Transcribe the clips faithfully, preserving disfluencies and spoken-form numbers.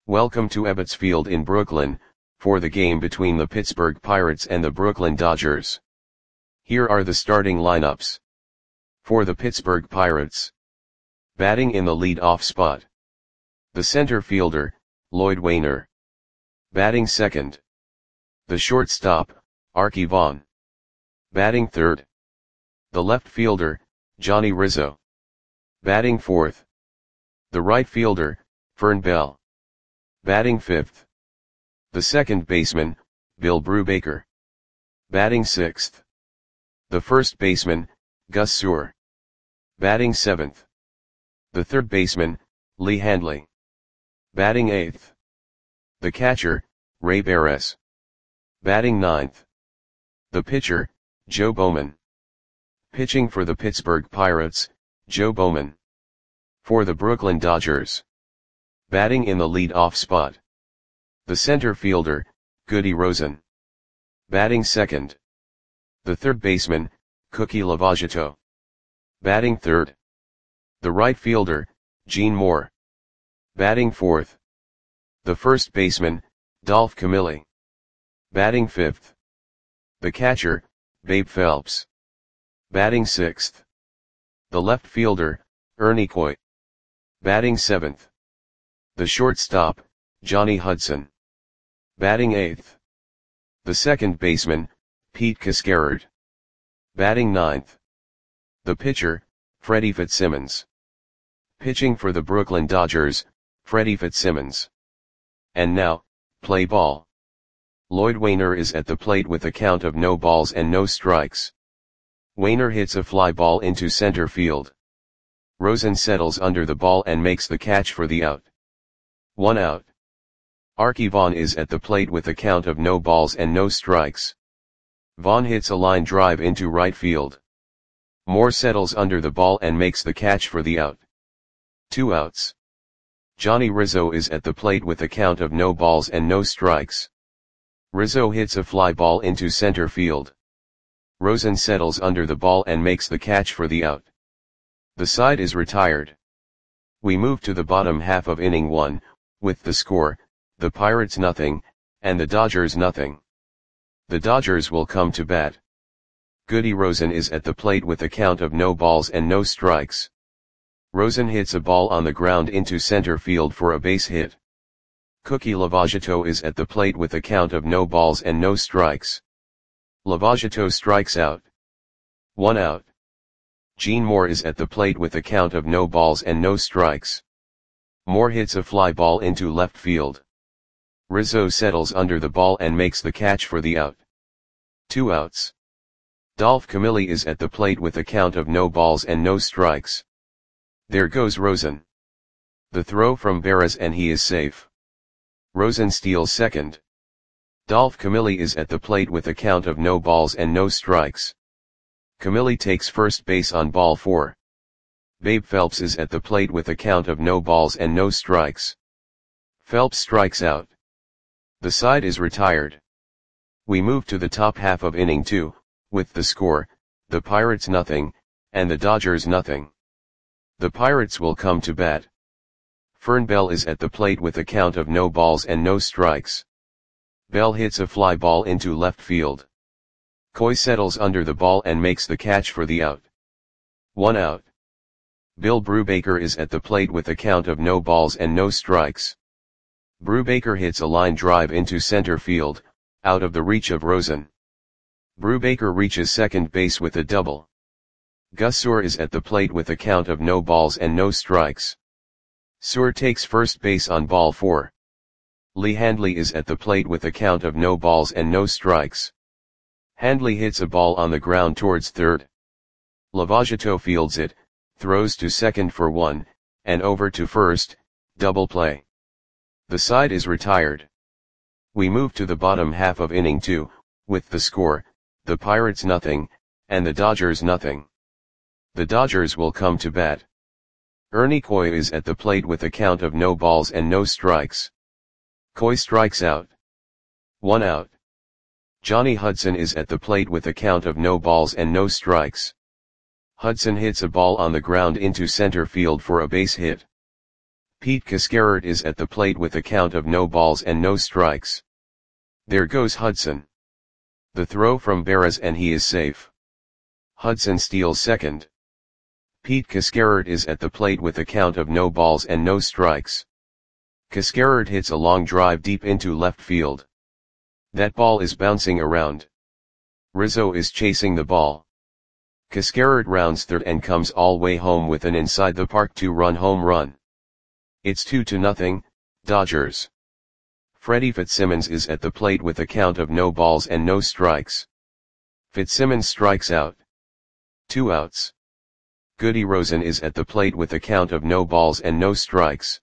Welcome to Ebbets Field in Brooklyn, for the game between the Pittsburgh Pirates and the Brooklyn Dodgers. Here are the starting lineups. For the Pittsburgh Pirates. Batting in the lead-off spot. The center fielder, Lloyd Waner. Batting second. The shortstop, Arky Vaughan. Batting third. The left fielder, Johnny Rizzo. Batting fourth. The right fielder, Fern Bell. Batting fifth. The second baseman, Bill Brubaker. Batting sixth. The first baseman, Gus Sewell. Batting seventh. The third baseman, Lee Handley. Batting eighth. The catcher, Ray Beres. Batting ninth. The pitcher, Joe Bowman. Pitching for the Pittsburgh Pirates, Joe Bowman. For the Brooklyn Dodgers. Batting in the lead-off spot. The center fielder, Goody Rosen. Batting second. The third baseman, Cookie Lavagetto. Batting third. The right fielder, Gene Moore. Batting fourth. The first baseman, Dolph Camilli. Batting fifth. The catcher, Babe Phelps. Batting sixth. The left fielder, Ernie Coy. Batting seventh. The shortstop, Johnny Hudson. Batting eighth. The second baseman, Pete Cascarard. Batting ninth. The pitcher, Freddie Fitzsimmons. Pitching for the Brooklyn Dodgers, Freddie Fitzsimmons. And now, play ball. Lloyd Waner is at the plate with a count of no balls and no strikes. Waner hits a fly ball into center field. Rosen settles under the ball and makes the catch for the out. One out. Arky Vaughan is at the plate with a count of no balls and no strikes. Vaughan hits a line drive into right field. Moore settles under the ball and makes the catch for the out. Two outs. Johnny Rizzo is at the plate with a count of no balls and no strikes. Rizzo hits a fly ball into center field. Rosen settles under the ball and makes the catch for the out. The side is retired. We move to the bottom half of inning one, with the score, the Pirates nothing, and the Dodgers nothing. The Dodgers will come to bat. Goody Rosen is at the plate with a count of no balls and no strikes. Rosen hits a ball on the ground into center field for a base hit. Cookie Lavagetto is at the plate with a count of no balls and no strikes. Lavagetto strikes out. One out. Gene Moore is at the plate with a count of no balls and no strikes. Moore hits a fly ball into left field. Rizzo settles under the ball and makes the catch for the out. Two outs. Dolph Camilli is at the plate with a count of no balls and no strikes. There goes Rosen. The throw from Beres and he is safe. Rosen steals second. Dolph Camilli is at the plate with a count of no balls and no strikes. Camilli takes first base on ball four. Babe Phelps is at the plate with a count of no balls and no strikes. Phelps strikes out. The side is retired. We move to the top half of inning two, with the score, the Pirates nothing, and the Dodgers nothing. The Pirates will come to bat. Fern Bell is at the plate with a count of no balls and no strikes. Bell hits a fly ball into left field. Coy settles under the ball and makes the catch for the out. One out. Bill Brubaker is at the plate with a count of no balls and no strikes. Brubaker hits a line drive into center field, out of the reach of Rosen. Brubaker reaches second base with a double. Gus Sewell is at the plate with a count of no balls and no strikes. Sewell takes first base on ball four. Lee Handley is at the plate with a count of no balls and no strikes. Handley hits a ball on the ground towards third. Lavagetto fields it, throws to second for one, and over to first, double play. The side is retired. We move to the bottom half of inning two, with the score, the Pirates nothing, and the Dodgers nothing. The Dodgers will come to bat. Ernie Coy is at the plate with a count of no balls and no strikes. Coy strikes out. One out. Johnny Hudson is at the plate with a count of no balls and no strikes. Hudson hits a ball on the ground into center field for a base hit. Pete Cascarert is at the plate with a count of no balls and no strikes. There goes Hudson. The throw from Barres and he is safe. Hudson steals second. Pete Cascarert is at the plate with a count of no balls and no strikes. Cascarert hits a long drive deep into left field. That ball is bouncing around. Rizzo is chasing the ball. Cascarert rounds third and comes all way home with an inside the park two-run home run. It's two to nothing, Dodgers. Freddie Fitzsimmons is at the plate with a count of no balls and no strikes. Fitzsimmons strikes out. Two outs. Goody Rosen is at the plate with a count of no balls and no strikes.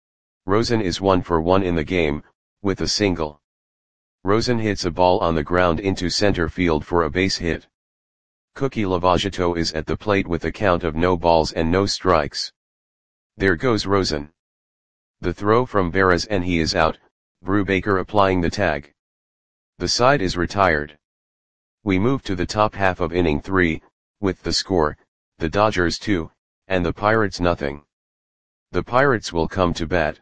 Rosen is one for one in the game, with a single. Rosen hits a ball on the ground into center field for a base hit. Cookie Lavagetto is at the plate with a count of no balls and no strikes. There goes Rosen. The throw from Barres and he is out, Brubaker applying the tag. The side is retired. We move to the top half of inning three, with the score, the Dodgers two, and the Pirates nothing. The Pirates will come to bat.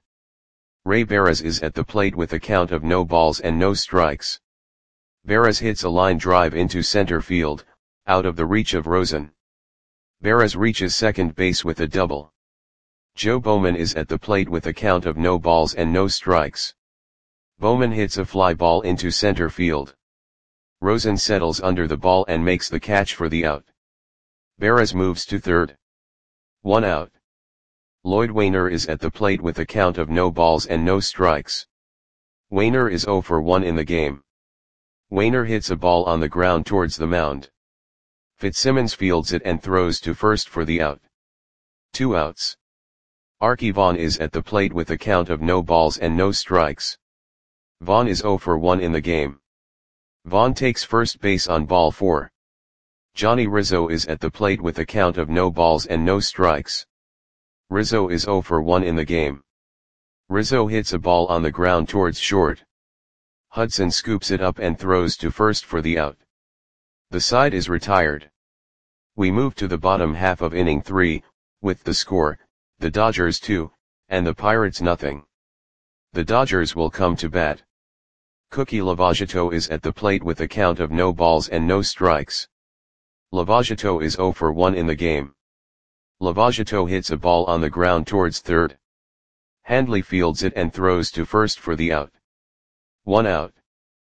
Ray Barres is at the plate with a count of no balls and no strikes. Barres hits a line drive into center field, out of the reach of Rosen. Barres reaches second base with a double. Joe Bowman is at the plate with a count of no balls and no strikes. Bowman hits a fly ball into center field. Rosen settles under the ball and makes the catch for the out. Barres moves to third. One out. Lloyd Wainer is at the plate with a count of no balls and no strikes. Wainer is zero for one in the game. Wainer hits a ball on the ground towards the mound. Fitzsimmons fields it and throws to first for the out. Two outs. Archie Vaughn is at the plate with a count of no balls and no strikes. Vaughn is zero for one in the game. Vaughn takes first base on ball four. Johnny Rizzo is at the plate with a count of no balls and no strikes. Rizzo is zero for one in the game. Rizzo hits a ball on the ground towards short. Hudson scoops it up and throws to first for the out. The side is retired. We move to the bottom half of inning three, with the score, the Dodgers two, and the Pirates nothing. The Dodgers will come to bat. Cookie Lavagetto is at the plate with a count of no balls and no strikes. Lavagetto is zero for one in the game. Lavagetto hits a ball on the ground towards third. Handley fields it and throws to first for the out. One out.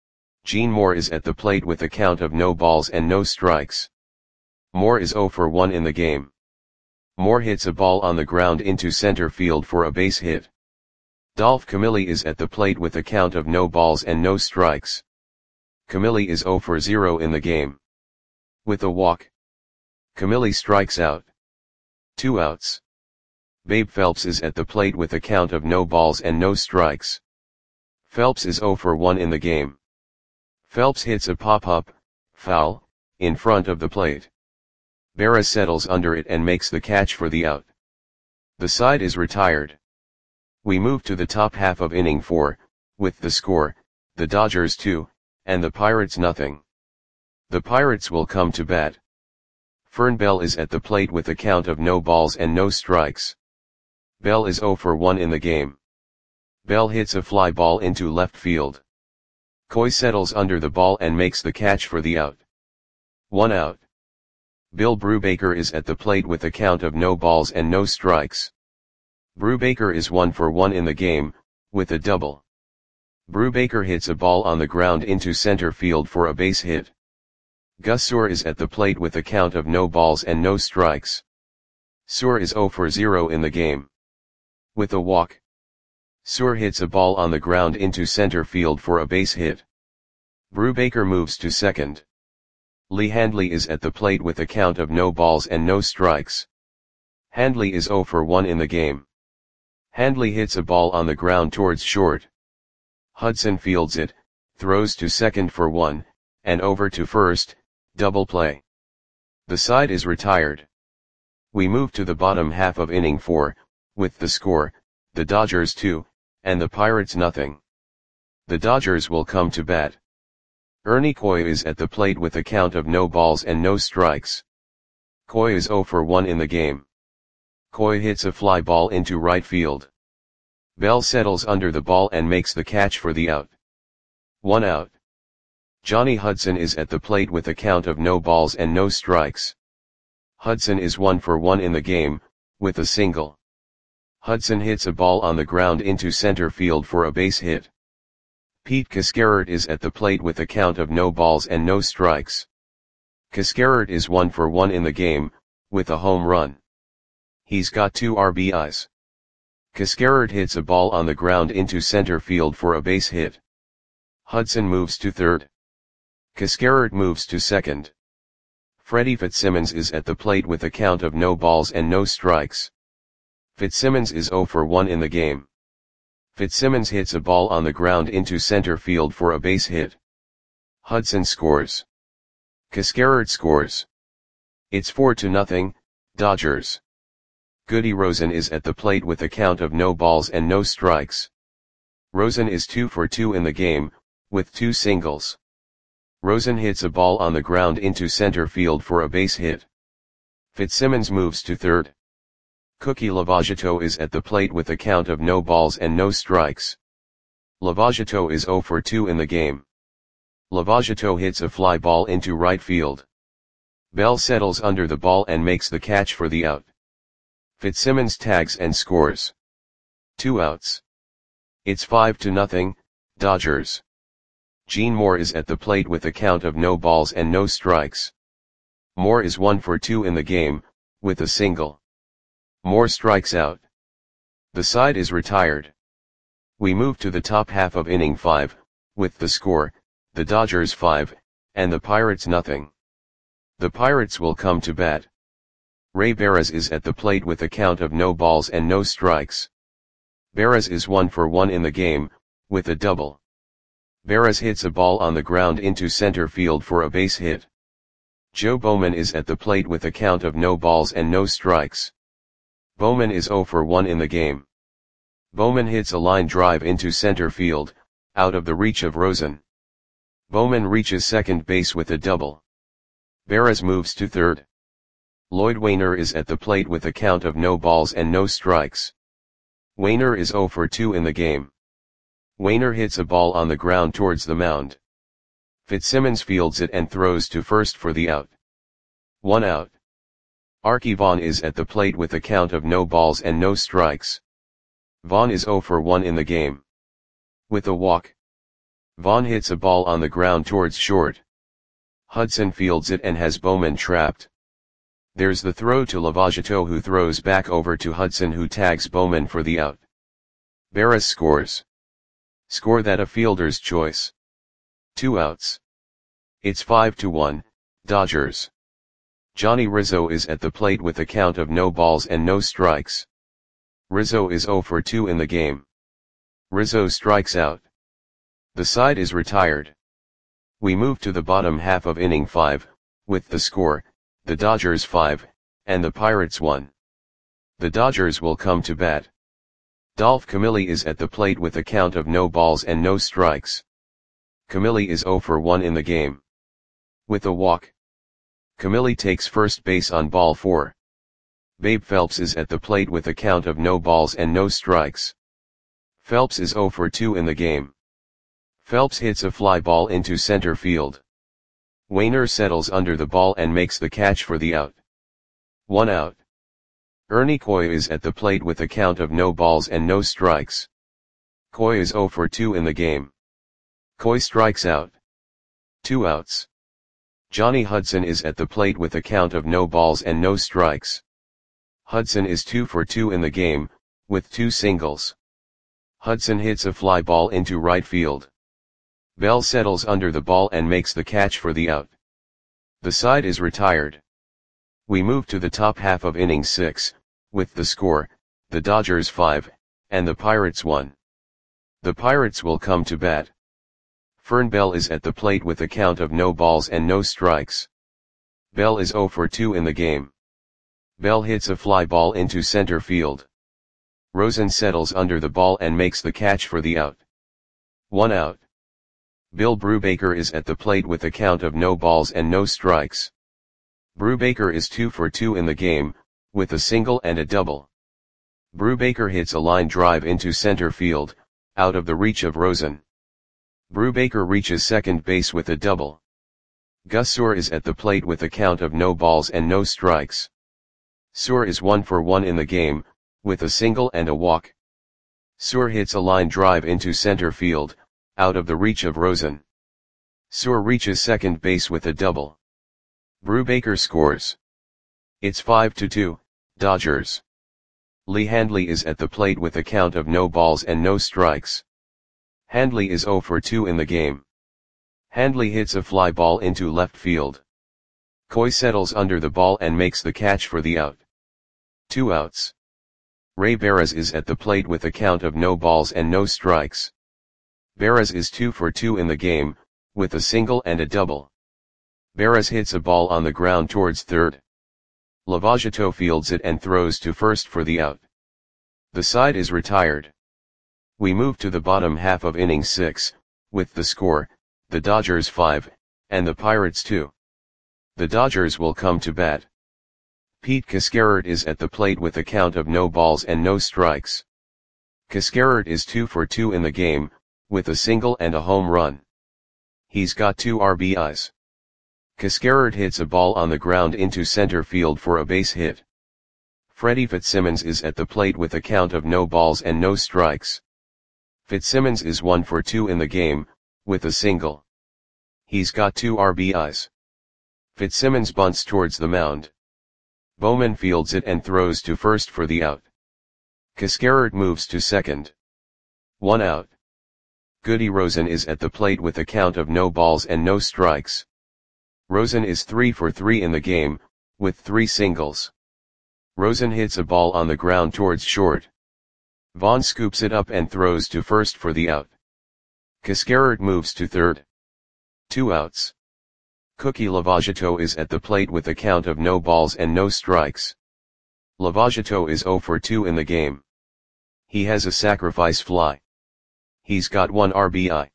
Gene Moore is at the plate with a count of no balls and no strikes. Moore is zero for one in the game. Moore hits a ball on the ground into center field for a base hit. Dolph Camilli is at the plate with a count of no balls and no strikes. Camilli is zero for zero in the game. With a walk. Camilli strikes out. Two outs. Babe Phelps is at the plate with a count of no balls and no strikes. Phelps is zero for one in the game. Phelps hits a pop-up, foul, in front of the plate. Barres settles under it and makes the catch for the out. The side is retired. We move to the top half of inning four, with the score, the Dodgers two, and the Pirates nothing. The Pirates will come to bat. Fern Bell is at the plate with a count of no balls and no strikes. Bell is zero for one in the game. Bell hits a fly ball into left field. Coy settles under the ball and makes the catch for the out. One out. Bill Brubaker is at the plate with a count of no balls and no strikes. Brubaker is one for one in the game, with a double. Brubaker hits a ball on the ground into center field for a base hit. Gus Suhr is at the plate with a count of no balls and no strikes. Suhr is zero for zero in the game. With a walk. Suhr hits a ball on the ground into center field for a base hit. Brubaker moves to second. Lee Handley is at the plate with a count of no balls and no strikes. Handley is zero for one in the game. Handley hits a ball on the ground towards short. Hudson fields it, throws to second for one, and over to first, double play. The side is retired. We move to the bottom half of inning four, with the score, the Dodgers two, and the Pirates nothing. The Dodgers will come to bat. Ernie Coy is at the plate with a count of no balls and no strikes. Coy is zero for one in the game. Coy hits a fly ball into right field. Bell settles under the ball and makes the catch for the out. One out. Johnny Hudson is at the plate with a count of no balls and no strikes. Hudson is one for one in the game, with a single. Hudson hits a ball on the ground into center field for a base hit. Pete Cascarert is at the plate with a count of no balls and no strikes. Cascarert is one for one in the game, with a home run. He's got two R B Is. Cascarert hits a ball on the ground into center field for a base hit. Hudson moves to third. Cascarert moves to second. Freddie Fitzsimmons is at the plate with a count of no balls and no strikes. Fitzsimmons is zero for one in the game. Fitzsimmons hits a ball on the ground into center field for a base hit. Hudson scores. Cascarert scores. It's four to nothing, Dodgers. Goody Rosen is at the plate with a count of no balls and no strikes. Rosen is two for two in the game, with two singles. Rosen hits a ball on the ground into center field for a base hit. Fitzsimmons moves to third. Cookie Lavagetto is at the plate with a count of no balls and no strikes. Lavagetto is zero for two in the game. Lavagetto hits a fly ball into right field. Bell settles under the ball and makes the catch for the out. Fitzsimmons tags and scores. Two outs. It's five to nothing, Dodgers. Gene Moore is at the plate with a count of no balls and no strikes. Moore is one for two in the game, with a single. Moore strikes out. The side is retired. We move to the top half of inning five, with the score, the Dodgers five, and the Pirates nothing. The Pirates will come to bat. Ray Barras is at the plate with a count of no balls and no strikes. Barras is one for one in the game, with a double. Barras hits a ball on the ground into center field for a base hit. Joe Bowman is at the plate with a count of no balls and no strikes. Bowman is zero for one in the game. Bowman hits a line drive into center field, out of the reach of Rosen. Bowman reaches second base with a double. Barras moves to third. Lloyd Wainer is at the plate with a count of no balls and no strikes. Wainer is zero for two in the game. Wainer hits a ball on the ground towards the mound. Fitzsimmons fields it and throws to first for the out. One out. Archie Vaughn is at the plate with a count of no balls and no strikes. Vaughn is zero for one in the game. With a walk. Vaughn hits a ball on the ground towards short. Hudson fields it and has Bowman trapped. There's the throw to Lavagetto, who throws back over to Hudson, who tags Bowman for the out. Barras scores. Score that a fielder's choice. Two outs. It's five to one, Dodgers. Johnny Rizzo is at the plate with a count of no balls and no strikes. Rizzo is zero for two in the game. Rizzo strikes out. The side is retired. We move to the bottom half of inning five, with the score, the Dodgers five, and the Pirates one. The Dodgers will come to bat. Dolph Camilli is at the plate with a count of no balls and no strikes. Camilli is zero for one in the game. With a walk. Camilli takes first base on ball four. Babe Phelps is at the plate with a count of no balls and no strikes. Phelps is zero for two in the game. Phelps hits a fly ball into center field. Wainer settles under the ball and makes the catch for the out. One out. Ernie Coy is at the plate with a count of no balls and no strikes. Coy is zero for two in the game. Coy strikes out. Two outs. Johnny Hudson is at the plate with a count of no balls and no strikes. Hudson is two for two in the game, with two singles. Hudson hits a fly ball into right field. Bell settles under the ball and makes the catch for the out. The side is retired. We move to the top half of inning six, with the score, the Dodgers five, and the Pirates one. The Pirates will come to bat. Fern Bell is at the plate with a count of no balls and no strikes. Bell is zero for two in the game. Bell hits a fly ball into center field. Rosen settles under the ball and makes the catch for the out. One out. Bill Brubaker is at the plate with a count of no balls and no strikes. Brubaker is two for two in the game, with a single and a double. Brubaker hits a line drive into center field, out of the reach of Rosen. Brubaker reaches second base with a double. Gus Suhr is at the plate with a count of no balls and no strikes. Suhr is one for one in the game, with a single and a walk. Suhr hits a line drive into center field, out of the reach of Rosen. Suhr reaches second base with a double. Brubaker scores. It's five to two, Dodgers. Lee Handley is at the plate with a count of no balls and no strikes. Handley is zero for two in the game. Handley hits a fly ball into left field. Coy settles under the ball and makes the catch for the out. Two outs. Ray Barres is at the plate with a count of no balls and no strikes. Barres is two for two in the game, with a single and a double. Barres hits a ball on the ground towards third. Lavageto fields it and throws to first for the out. The side is retired. We move to the bottom half of inning six, with the score, the Dodgers five, and the Pirates two. The Dodgers will come to bat. Pete Cascarert is at the plate with a count of no balls and no strikes. Cascarert is two for two in the game, with a single and a home run. He's got two R B Is. Cascarert hits a ball on the ground into center field for a base hit. Freddie Fitzsimmons is at the plate with a count of no balls and no strikes. Fitzsimmons is one for two in the game, with a single. He's got two R B Is. Fitzsimmons bunts towards the mound. Bowman fields it and throws to first for the out. Cascarert moves to second. One out. Goody Rosen is at the plate with a count of no balls and no strikes. Rosen is three for three in the game, with three singles. Rosen hits a ball on the ground towards short. Vaughn scoops it up and throws to first for the out. Cascarert moves to third. Two outs. Cookie Lavageto is at the plate with a count of no balls and no strikes. Lavageto is zero for two in the game. He has a sacrifice fly. He's got one R B I.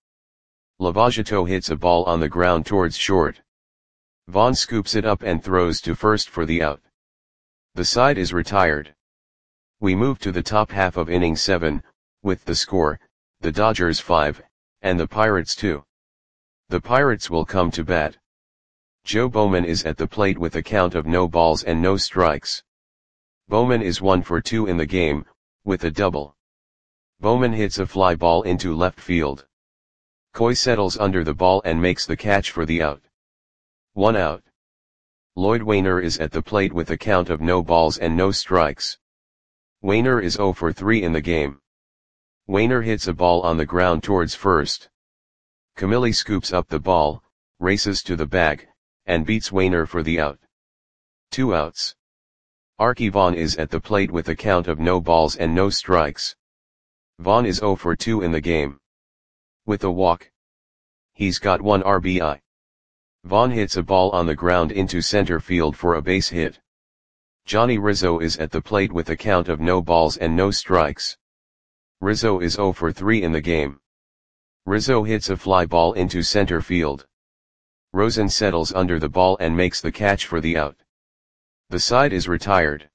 Lavageto hits a ball on the ground towards short. Vaughn scoops it up and throws to first for the out. The side is retired. We move to the top half of inning seven, with the score, the Dodgers five, and the Pirates two. The Pirates will come to bat. Joe Bowman is at the plate with a count of no balls and no strikes. Bowman is one for two in the game, with a double. Bowman hits a fly ball into left field. Coy settles under the ball and makes the catch for the out. One out. Lloyd Wainer is at the plate with a count of no balls and no strikes. Wainer is zero for three in the game. Wainer hits a ball on the ground towards first. Camilli scoops up the ball, races to the bag, and beats Wainer for the out. Two outs. Arky Vaughan is at the plate with a count of no balls and no strikes. Vaughan is zero for two in the game. With a walk. He's got one R B I. Vaughan hits a ball on the ground into center field for a base hit. Johnny Rizzo is at the plate with a count of no balls and no strikes. Rizzo is zero for three in the game. Rizzo hits a fly ball into center field. Rosen settles under the ball and makes the catch for the out. The side is retired.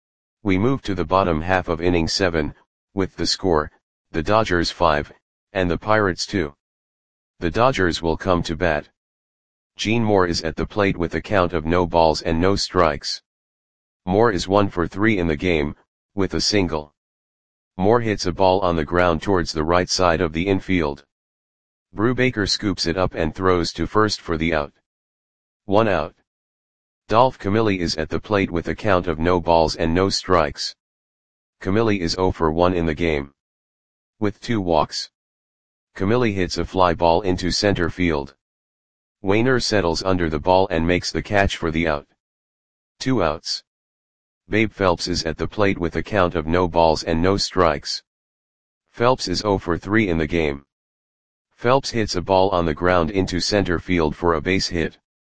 We move to the bottom half of inning seven, with the score, the Dodgers five, and the Pirates two. The Dodgers will come to bat. Gene Moore is at the plate with a count of no balls and no strikes. Moore is one for three in the game, with a single. Moore hits a ball on the ground towards the right side of the infield. Brubaker scoops it up and throws to first for the out. One out. Dolph Camilli is at the plate with a count of no balls and no strikes. Camilli is zero for one in the game. With two walks. Camilli hits a fly ball into center field. Wainer settles under the ball and makes the catch for the out. Two outs. Babe Phelps is at the plate with a count of no balls and no strikes. Phelps is zero for three in the game. Phelps hits a ball on the ground into center field for a base hit.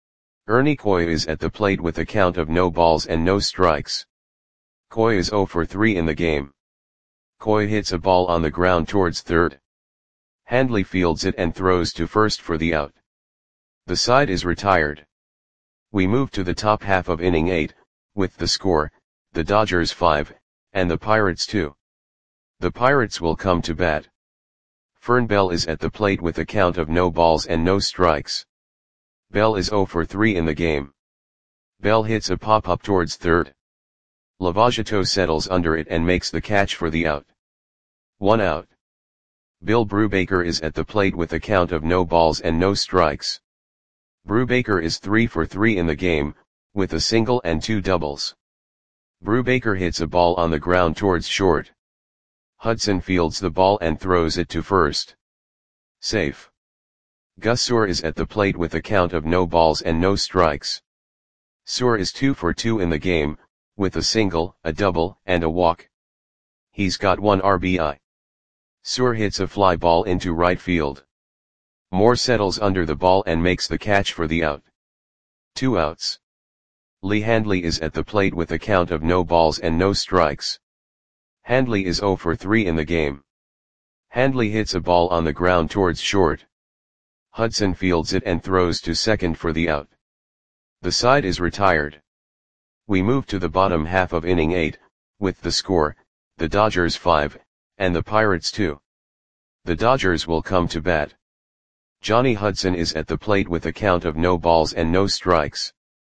Ernie Coy is at the plate with a count of no balls and no strikes. Coy is zero for three in the game. Coy hits a ball on the ground towards third. Handley fields it and throws to first for the out. The side is retired. We move to the top half of inning eight, with the score, the Dodgers five, and the Pirates two. The Pirates will come to bat. Fern Bell is at the plate with a count of no balls and no strikes. Bell is oh for three in the game. Bell hits a pop-up towards third. Lavagetto settles under it and makes the catch for the out. One out. Bill Brubaker is at the plate with a count of no balls and no strikes. Brubaker is three for three in the game, with a single and two doubles. Brubaker hits a ball on the ground towards short. Hudson fields the ball and throws it to first. Safe. Gus Suhr is at the plate with a count of no balls and no strikes. Suhr is two for two in the game, with a single, a double, and a walk. He's got one R B I. Suhr hits a fly ball into right field. Moore settles under the ball and makes the catch for the out. Two outs. Lee Handley is at the plate with a count of no balls and no strikes. Handley is oh for three in the game. Handley hits a ball on the ground towards short. Hudson fields it and throws to second for the out. The side is retired. We move to the bottom half of inning eight, with the score, the Dodgers five, and the Pirates two. The Dodgers will come to bat. Johnny Hudson is at the plate with a count of no balls and no strikes.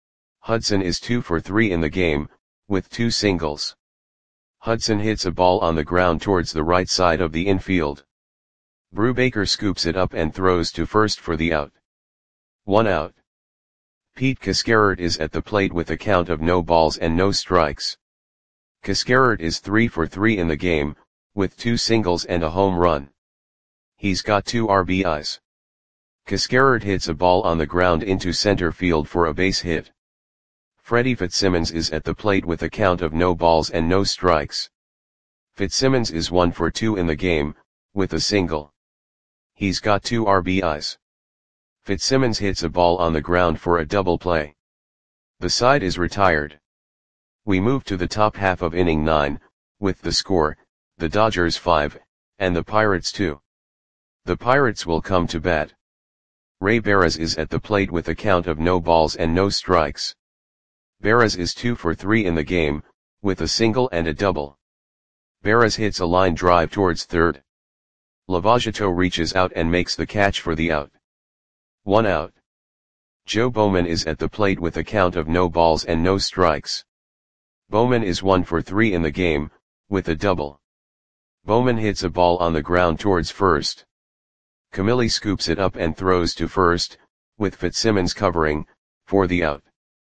Hudson is two for three in the game, with two singles. Hudson hits a ball on the ground towards the right side of the infield. Brubaker scoops it up and throws to first for the out. One out. Pete Cascarert is at the plate with a count of no balls and no strikes. Cascarert is three for three in the game, with two singles and a home run. He's got two R B Is. Cascarert hits a ball on the ground into center field for a base hit. Freddie Fitzsimmons is at the plate with a count of no balls and no strikes. Fitzsimmons is one for two in the game, with a single. He's got two R B Is. Fitzsimmons hits a ball on the ground for a double play. The side is retired. We move to the top half of inning nine, with the score, the Dodgers five, and the Pirates two. The Pirates will come to bat. Ray Barras is at the plate with a count of no balls and no strikes. Barras is two for three in the game, with a single and a double. Barras hits a line drive towards third. Lavagetto reaches out and makes the catch for the out. One out. Joe Bowman is at the plate with a count of no balls and no strikes. Bowman is one for three in the game, with a double. Bowman hits a ball on the ground towards first. Camilli scoops it up and throws to first, with Fitzsimmons covering, for the out.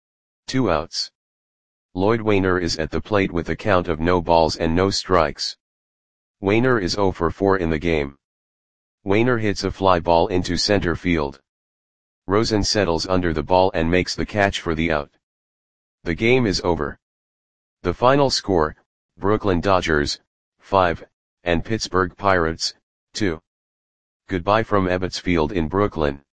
Two outs. Lloyd Wainer is at the plate with a count of no balls and no strikes. Wainer is oh for four in the game. Wainer hits a fly ball into center field. Rosen settles under the ball and makes the catch for the out. The game is over. The final score, Brooklyn Dodgers, five, and Pittsburgh Pirates, two. Goodbye from Ebbets Field in Brooklyn.